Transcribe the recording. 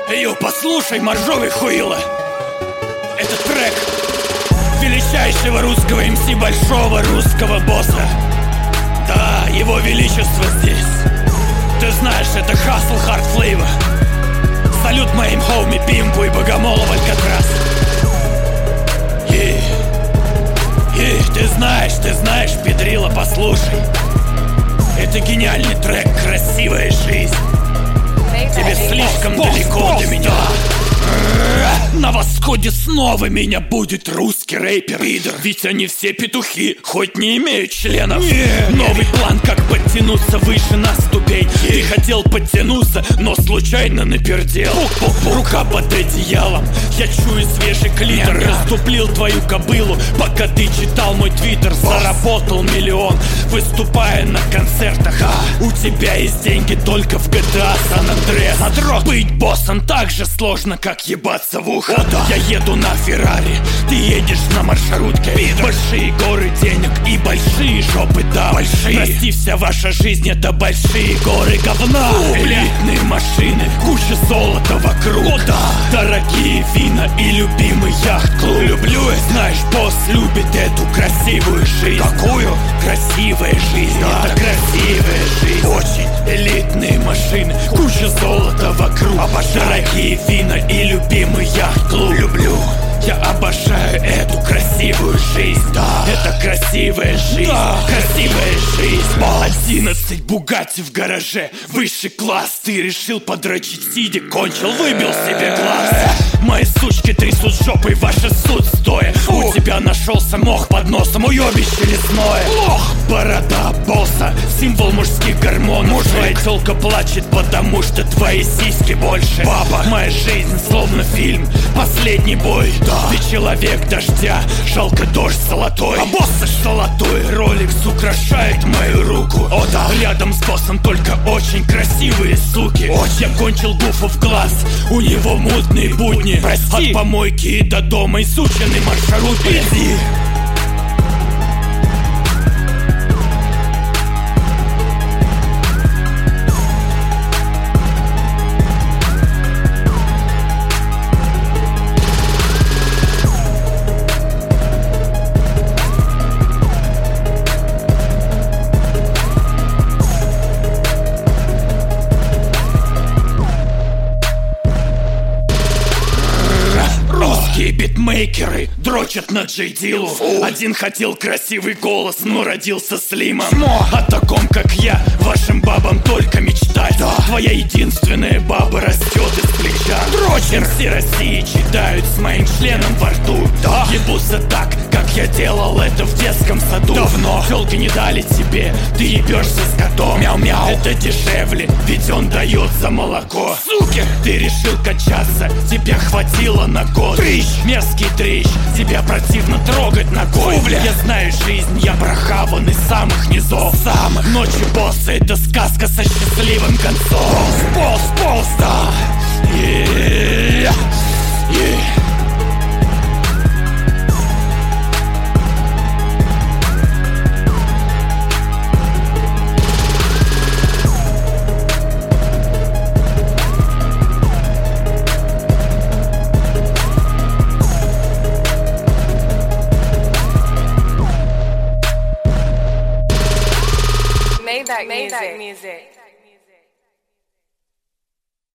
Йо, послушай, моржовый хуила. Этот трек величайшего русского МС, большого русского босса. Да, его величество здесь. Ты знаешь, это Hustle Hard Flavor. Салют моим хоуми Пимпу и Богомолов Алькатрас. Ты знаешь, педрила, послушай. Это гениальный трек, красивая жизнь. Тебе слишком далеко до меня. На восходе снова меня будет русский рэпер. Пидор. Ведь они все петухи, хоть не имеют членов. Новый план, как подтянуться выше на ступень. Ты хотел подтянуться, но случайно напердел. Рука под одеялом, я чую свежий клитор. Раступлил твою кобылу, пока ты читал мой твиттер. Заработал миллион, выступая на концертах. У тебя есть деньги только в GTA San Andreas. Быть боссом так же сложно, как ебаться в ухо. Я еду на Феррари, ты едешь на маршрутке. Большие горы денег и большие жопы, да. Прости, вся ваша жизнь это большие горы говна. Элитные машины, куча золота вокруг. Дорогие вина и любимый яхт-клуб. Люблю, знаешь, босс любит эту красивую жизнь. Какую? Красивая жизнь, это красивая жизнь. Очень элитные машины, куча золота вокруг. Дорогие вина и любимый яхт-клуб. Люблю, я обожаю эту красивую жизнь. Это красивая жизнь, красивая жизнь. 11 Бугатти в гараже, высший класс. Ты решил подрочить сидя, кончил, выбил себе глаз. Мои сучки трясут жопой, ваши суд стоя. У тебя нашелся мох под носом, уебище лесное. Борода босса, символ мужских гормонов. Твоя тёлка плачет, потому что твои сиськи больше. Баба, моя жизнь словно фильм, последний бой. Ты человек дождя, жалко дождь золотой. А босса золотой, роликс украшает мою руку. Рядом с боссом только очень красивые суки. Я кончил гуфу в глаз, у него мутные будни. Прости. От помойки до дома изученный маршрут. Иди. Русские битмейкеры дрочат на Джей Дилу. Один хотел красивый голос, но родился слимом. О таком, как я, вашим бабам только мечтать. Твоя единственная баба растет из плеча. Дрочер. Все России читают с моим членом во рту. Ебутся так, как я делал это в детском саду. Давно. Тёлки не дали тебе, ты ебешься с котом. Мяу-мяу. Это дешевле, ведь он дает за молоко. Суки. Ты решил качаться, тебя хватило на год. Трищ. Мерзкий трещ, тебя противно трогать ногой. Я знаю жизнь, я прохаван из самых низов. Ночи босса, это сказка со счастливым концом. Полз, да.